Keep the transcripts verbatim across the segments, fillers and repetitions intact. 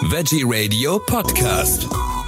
Veggie Radio Podcast.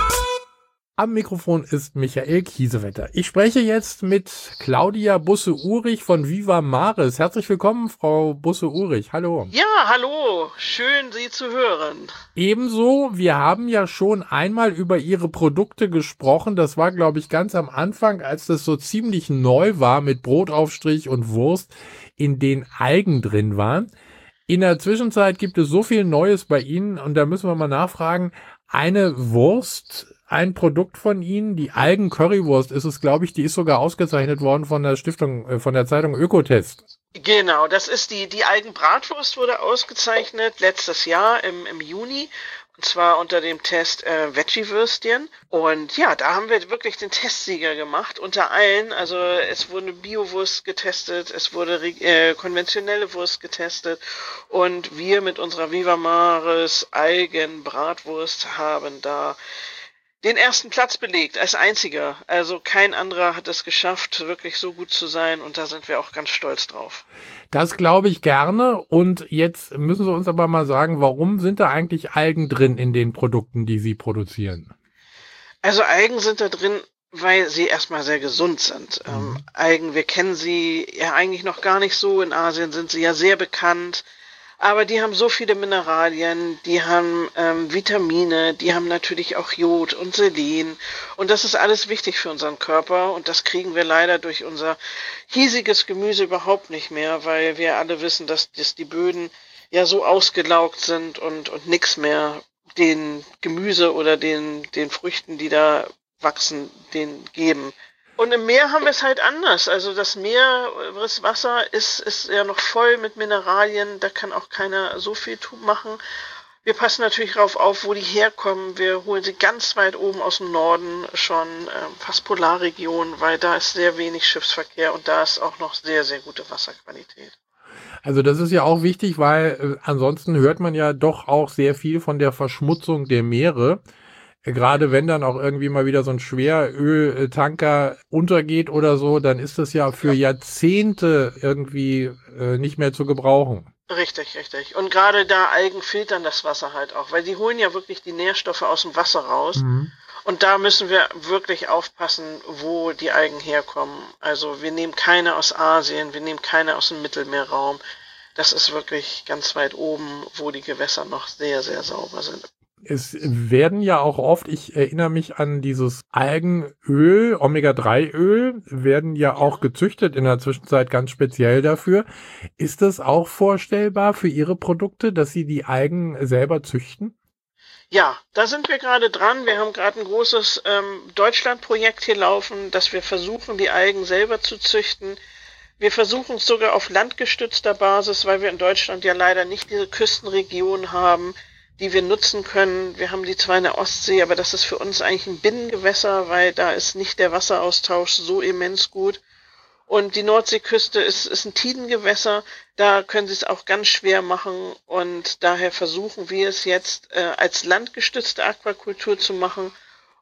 Am Mikrofon ist Michael Kiesewetter. Ich spreche jetzt mit Claudia Busse-Urich von Viva Maris. Herzlich willkommen, Frau Busse-Urich. Hallo. Ja, hallo. Schön, Sie zu hören. Ebenso, wir haben ja schon einmal über Ihre Produkte gesprochen. Das war, glaube ich, ganz am Anfang, als das so ziemlich neu war mit Brotaufstrich und Wurst, in denen Algen drin waren. In der Zwischenzeit gibt es so viel Neues bei Ihnen und da müssen wir mal nachfragen. Eine Wurst, ein Produkt von Ihnen, die Algen-Currywurst ist es, glaube ich, die ist sogar ausgezeichnet worden von der Stiftung, äh, von der Zeitung Ökotest. Genau, das ist die, die Algenbratwurst wurde ausgezeichnet letztes Jahr im, im Juni. Und zwar unter dem Test äh, Veggie-Würstchen. Und ja, da haben wir wirklich den Testsieger gemacht unter allen. Also es wurde Bio-Wurst getestet, es wurde äh, konventionelle Wurst getestet. Und wir mit unserer Viva Maris Algen-Bratwurst haben da den ersten Platz belegt, als einziger. Also kein anderer hat es geschafft, wirklich so gut zu sein. Und da sind wir auch ganz stolz drauf. Das glaube ich gerne. Und jetzt müssen Sie uns aber mal sagen, warum sind da eigentlich Algen drin in den Produkten, die Sie produzieren? Also Algen sind da drin, weil sie erstmal sehr gesund sind. Mhm. Ähm, Algen, wir kennen sie ja eigentlich noch gar nicht so. In Asien sind sie ja sehr bekannt. Aber die haben so viele Mineralien, die haben ähm, Vitamine, die haben natürlich auch Jod und Selen. Und das ist alles wichtig für unseren Körper. Und das kriegen wir leider durch unser hiesiges Gemüse überhaupt nicht mehr, weil wir alle wissen, dass, dass die Böden ja so ausgelaugt sind und, und nichts mehr den Gemüse oder den, den Früchten, die da wachsen, den geben. Und im Meer haben wir es halt anders. Also das Meereswasser ist, ist ja noch voll mit Mineralien. Da kann auch keiner so viel machen. Wir passen natürlich darauf auf, wo die herkommen. Wir holen sie ganz weit oben aus dem Norden schon, äh, fast Polarregion, weil da ist sehr wenig Schiffsverkehr und da ist auch noch sehr, sehr gute Wasserqualität. Also das ist ja auch wichtig, weil äh, ansonsten hört man ja doch auch sehr viel von der Verschmutzung der Meere. Gerade wenn dann auch irgendwie mal wieder so ein Schweröltanker untergeht oder so, dann ist das ja für Jahrzehnte irgendwie äh, nicht mehr zu gebrauchen. Richtig, richtig. Und gerade da Algen filtern das Wasser halt auch, weil die holen ja wirklich die Nährstoffe aus dem Wasser raus. Mhm. Und da müssen wir wirklich aufpassen, wo die Algen herkommen. Also wir nehmen keine aus Asien, wir nehmen keine aus dem Mittelmeerraum. Das ist wirklich ganz weit oben, wo die Gewässer noch sehr, sehr sauber sind. Es werden ja auch oft, ich erinnere mich an dieses Algenöl, Omega drei Öl, werden ja auch gezüchtet in der Zwischenzeit ganz speziell dafür. Ist das auch vorstellbar für Ihre Produkte, dass Sie die Algen selber züchten? Ja, da sind wir gerade dran. Wir haben gerade ein großes ähm, Deutschlandprojekt hier laufen, dass wir versuchen, die Algen selber zu züchten. Wir versuchen es sogar auf landgestützter Basis, weil wir in Deutschland ja leider nicht diese Küstenregion haben, die wir nutzen können. Wir haben die zwar in der Ostsee, aber das ist für uns eigentlich ein Binnengewässer, weil da ist nicht der Wasseraustausch so immens gut. Und die Nordseeküste ist, ist ein Tidengewässer, da können sie es auch ganz schwer machen und daher versuchen wir es jetzt äh, als landgestützte Aquakultur zu machen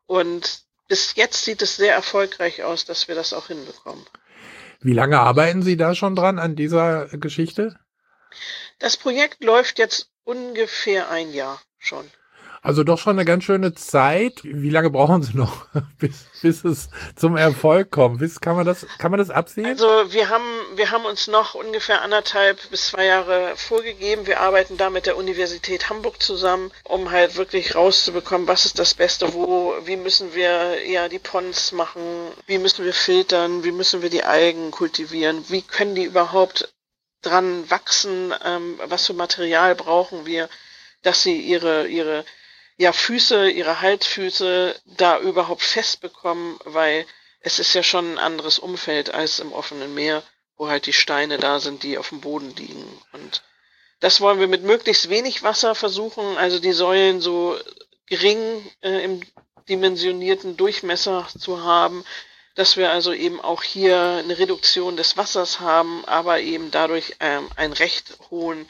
und bis jetzt sieht es sehr erfolgreich aus, dass wir das auch hinbekommen. Wie lange arbeiten Sie da schon dran an dieser Geschichte? Das Projekt läuft jetzt ungefähr ein Jahr schon. Also doch schon eine ganz schöne Zeit. Wie lange brauchen Sie noch, bis, bis es zum Erfolg kommt? Bis, kann man das, kann man das absehen? Also wir haben, wir haben uns noch ungefähr anderthalb bis zwei Jahre vorgegeben. Wir arbeiten da mit der Universität Hamburg zusammen, um halt wirklich rauszubekommen, was ist das Beste, wo, wie müssen wir ja die Ponds machen, wie müssen wir filtern, wie müssen wir die Algen kultivieren, wie können die überhaupt dran wachsen, ähm, was für Material brauchen wir, dass sie ihre, ihre ja, Füße, ihre Halsfüße da überhaupt fest bekommen, weil es ist ja schon ein anderes Umfeld als im offenen Meer, wo halt die Steine da sind, die auf dem Boden liegen. Und das wollen wir mit möglichst wenig Wasser versuchen, also die Säulen so gering äh, im dimensionierten Durchmesser zu haben, dass wir also eben auch hier eine Reduktion des Wassers haben, aber eben dadurch ähm, einen recht hohen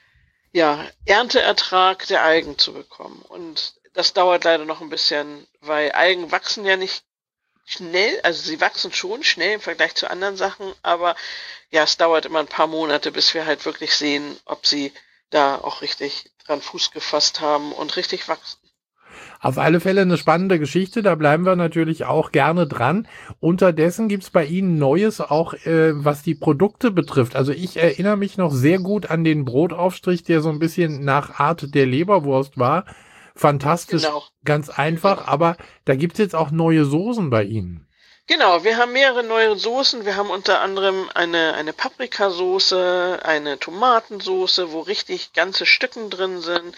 ja, Ernteertrag der Algen zu bekommen. Und das dauert leider noch ein bisschen, weil Algen wachsen ja nicht schnell, also sie wachsen schon schnell im Vergleich zu anderen Sachen, aber ja, es dauert immer ein paar Monate, bis wir halt wirklich sehen, ob sie da auch richtig dran Fuß gefasst haben und richtig wachsen. Auf alle Fälle eine spannende Geschichte, da bleiben wir natürlich auch gerne dran. Unterdessen gibt's bei Ihnen Neues auch, äh, was die Produkte betrifft. Also ich erinnere mich noch sehr gut an den Brotaufstrich, der so ein bisschen nach Art der Leberwurst war. Fantastisch, Genau. ganz einfach, aber da gibt's jetzt auch neue Soßen bei Ihnen. Genau, wir haben mehrere neue Soßen. Wir haben unter anderem eine, eine Paprikasoße, eine Tomatensoße, wo richtig ganze Stücken drin sind.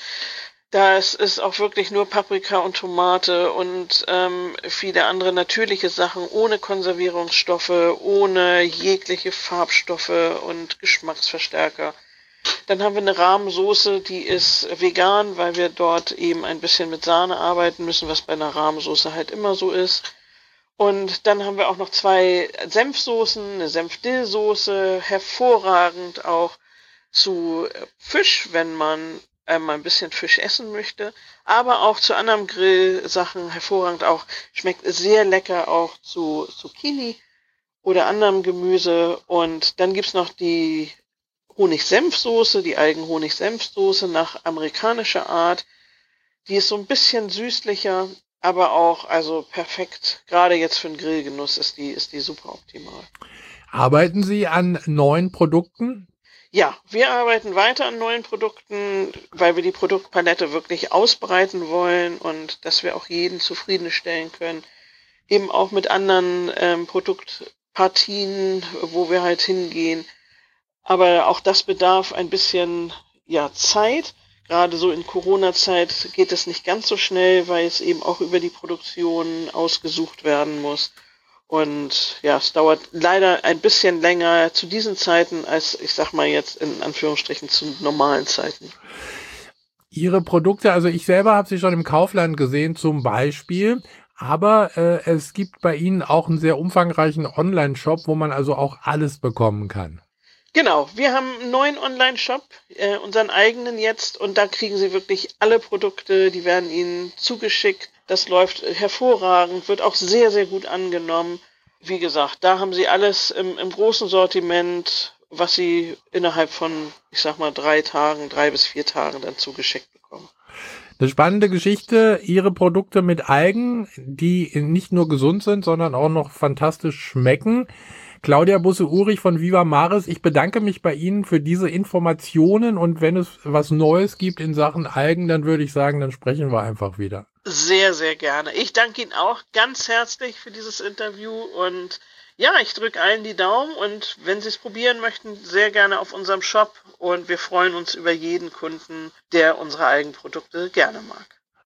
Das ist auch wirklich nur Paprika und Tomate und ähm, viele andere natürliche Sachen ohne Konservierungsstoffe, ohne jegliche Farbstoffe und Geschmacksverstärker. Dann haben wir eine Rahmsoße, die ist vegan, weil wir dort eben ein bisschen mit Sahne arbeiten müssen, was bei einer Rahmsoße halt immer so ist. Und dann haben wir auch noch zwei Senfsoßen, eine Senf-Dill-Soße, hervorragend auch zu Fisch, wenn man einmal ein bisschen Fisch essen möchte, aber auch zu anderen Grillsachen hervorragend auch, schmeckt sehr lecker auch zu Zucchini oder anderem Gemüse. Und dann gibt's noch die Honig-Senf-Soße, die Algen-Honig-Senf-Soße nach amerikanischer Art. Die ist so ein bisschen süßlicher, aber auch also perfekt. Gerade jetzt für den Grillgenuss ist die, ist die super optimal. Arbeiten Sie an neuen Produkten? Ja, wir arbeiten weiter an neuen Produkten, weil wir die Produktpalette wirklich ausbreiten wollen und dass wir auch jeden zufriedenstellen können. Eben auch mit anderen ähm, Produktpartien, wo wir halt hingehen. Aber auch das bedarf ein bisschen ja, Zeit. Gerade so in Corona-Zeit geht es nicht ganz so schnell, weil es eben auch über die Produktion ausgesucht werden muss. Und ja, es dauert leider ein bisschen länger zu diesen Zeiten als, ich sag mal jetzt in Anführungsstrichen, zu normalen Zeiten. Ihre Produkte, also ich selber habe sie schon im Kaufland gesehen zum Beispiel, aber äh, es gibt bei Ihnen auch einen sehr umfangreichen Online-Shop, wo man also auch alles bekommen kann. Genau, wir haben einen neuen Online-Shop, äh, unseren eigenen jetzt, und da kriegen Sie wirklich alle Produkte, die werden Ihnen zugeschickt. Das läuft hervorragend, wird auch sehr, sehr gut angenommen. Wie gesagt, da haben Sie alles im, im großen Sortiment, was Sie innerhalb von, ich sag mal, drei Tagen, drei bis vier Tagen dann zugeschickt bekommen. Eine spannende Geschichte, Ihre Produkte mit Algen, die nicht nur gesund sind, sondern auch noch fantastisch schmecken. Claudia Busse-Urich von Viva Maris, ich bedanke mich bei Ihnen für diese Informationen und wenn es was Neues gibt in Sachen Algen, dann würde ich sagen, dann sprechen wir einfach wieder. Sehr, sehr gerne. Ich danke Ihnen auch ganz herzlich für dieses Interview und ja, ich drücke allen die Daumen und wenn Sie es probieren möchten, sehr gerne auf unserem Shop und wir freuen uns über jeden Kunden, der unsere Algenprodukte gerne mag.